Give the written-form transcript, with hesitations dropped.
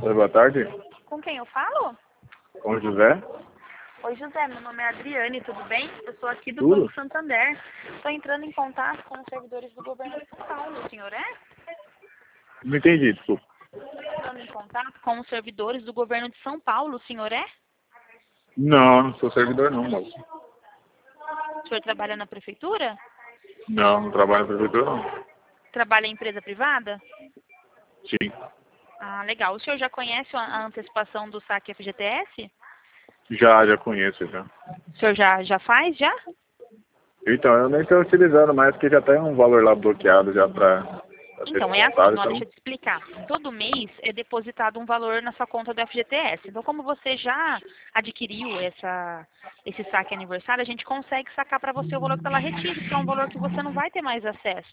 Oi, boa tarde. Com quem eu falo? Com o José. Oi, José, meu nome é Adriane, tudo bem? Eu sou aqui do Tudo? Banco Santander. Estou entrando em contato com os servidores do governo de São Paulo, o senhor é? Não entendi, desculpa. Entrando em contato com os servidores do governo de São Paulo, o senhor é? Não sou servidor não, moço. O senhor trabalha na prefeitura? Não trabalho na prefeitura não. Trabalha em empresa privada? Sim. Ah, legal. O senhor já conhece a antecipação do saque FGTS? Já conheço já. O senhor já faz, já? Então, eu nem estou utilizando mais, porque já tem um valor lá bloqueado já para ser Então, é assim, descontado, ó, então... deixa eu te explicar. Todo mês é depositado um valor na sua conta do FGTS. Então, como você já adquiriu esse saque aniversário, a gente consegue sacar para você o valor que está lá retido, que é um valor que você não vai ter mais acesso.